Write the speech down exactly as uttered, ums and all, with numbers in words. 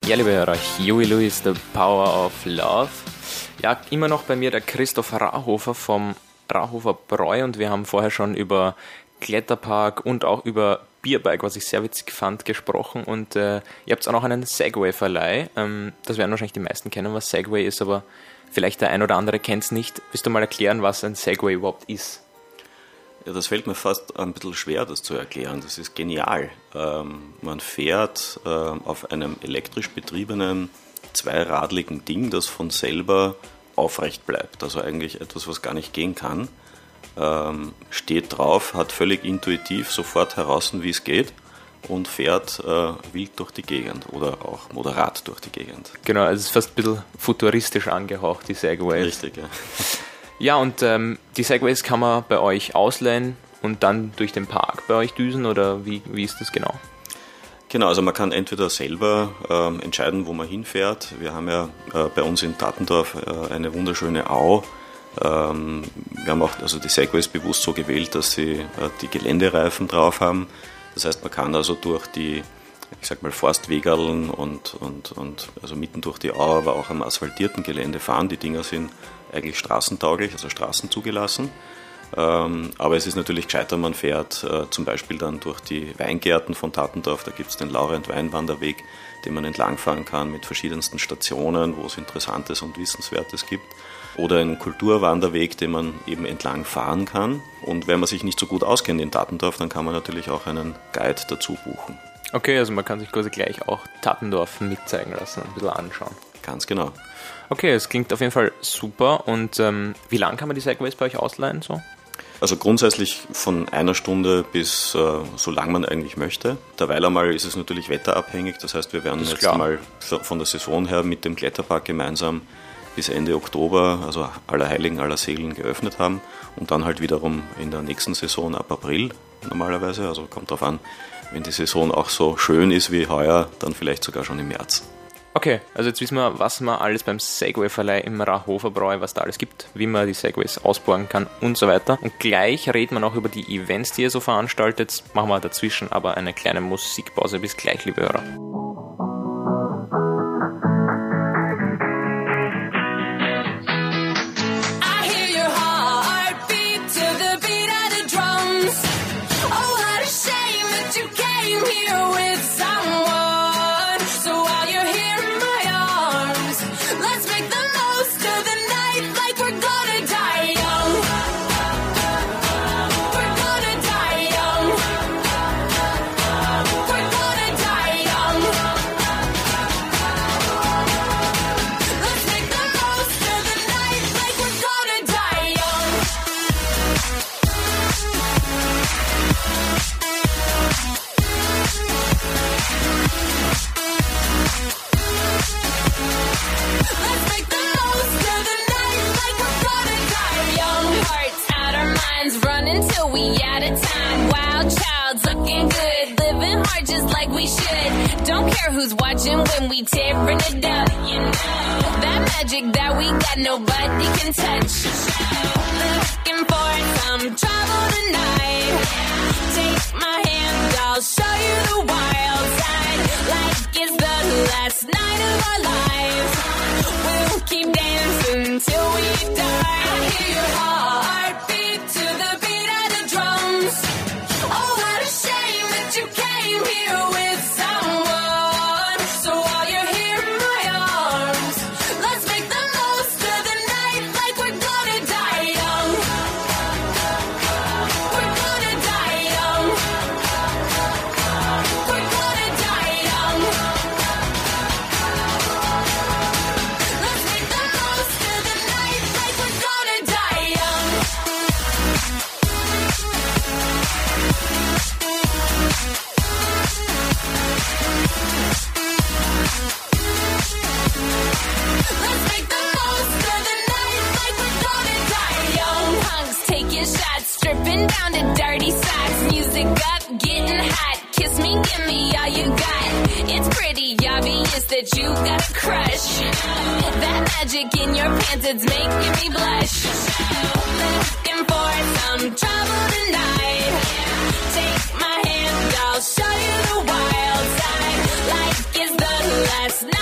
Ja, liebe Hörer, Huey Lewis, The Power of Love. Ja, immer noch bei mir der Christoph Rahofer vom Rahofer Bräu und wir haben vorher schon über Kletterpark und auch über Bierbike, was ich sehr witzig fand, gesprochen und äh, ihr habt auch noch einen Segway-Verleih. Ähm, das werden wahrscheinlich die meisten kennen, was Segway ist, aber vielleicht der ein oder andere kennt es nicht. Willst du mal erklären, was ein Segway überhaupt ist? Ja, das fällt mir fast ein bisschen schwer, das zu erklären. Das ist genial. Ähm, man fährt äh, auf einem elektrisch betriebenen, zweiradligen Ding, das von selber aufrecht bleibt. Also eigentlich etwas, was gar nicht gehen kann. Ähm, steht drauf, hat völlig intuitiv sofort heraus, wie es geht und fährt äh, wild durch die Gegend oder auch moderat durch die Gegend. Genau, also es ist fast ein bisschen futuristisch angehaucht, die Segways. Richtig, ja. Ja, und ähm, die Segways kann man bei euch ausleihen und dann durch den Park bei euch düsen oder wie, wie ist das genau? Genau, also man kann entweder selber ähm, entscheiden, wo man hinfährt. Wir haben ja äh, bei uns in Tattendorf äh, eine wunderschöne Au. Ähm, wir haben auch also die Segways bewusst so gewählt, dass sie äh, die Geländereifen drauf haben. Das heißt, man kann also durch die, ich sag mal, Forstwegerln und, und, und also mitten durch die Au, aber auch am asphaltierten Gelände fahren. Die Dinger sind eigentlich straßentauglich, also Straßen zugelassen. Ähm, aber es ist natürlich gescheiter, man fährt äh, zum Beispiel dann durch die Weingärten von Tattendorf. Da gibt es den Laurent-Weinwanderweg, den man entlangfahren kann mit verschiedensten Stationen, wo es Interessantes und Wissenswertes gibt. Oder einen Kulturwanderweg, den man eben entlang fahren kann. Und wenn man sich nicht so gut auskennt in Tattendorf, dann kann man natürlich auch einen Guide dazu buchen. Okay, also man kann sich quasi gleich auch Tattendorf mitzeigen lassen, ein bisschen anschauen. Ganz genau. Okay, es klingt auf jeden Fall super. Und ähm, wie lange kann man die Segways bei euch ausleihen? So? Also grundsätzlich von einer Stunde bis äh, so lang man eigentlich möchte. Derweil einmal ist es natürlich wetterabhängig. Das heißt, wir werden jetzt klar. mal von der Saison her mit dem Kletterpark gemeinsam bis Ende Oktober, also Allerheiligen, Allerseelen geöffnet haben und dann halt wiederum in der nächsten Saison ab April normalerweise. Also kommt darauf an, wenn die Saison auch so schön ist wie heuer, dann vielleicht sogar schon im März. Okay, also jetzt wissen wir, was man alles beim Segway-Verleih im Rahofer Bräu, was da alles gibt, wie man die Segways ausborgen kann und so weiter. Und gleich reden wir noch über die Events, die ihr so veranstaltet. Machen wir dazwischen aber eine kleine Musikpause. Bis gleich, liebe Hörer. Who's watching when we tearing it down? You know that magic that we got, nobody can touch. Looking for some trouble tonight. Take my hand, I'll show you the wild side. Like it's the last night of our lives. We'll keep dancing till we die. I hear your heartbeat to the beat of the drums. Oh, what a shame that you came here with someone. Down to dirty socks, music up, getting hot. Kiss me, give me all you got. It's pretty obvious that you got a crush. That magic in your pants, it's making me blush. Looking for some trouble tonight. Take my hand, I'll show you the wild side. Like it's the last night.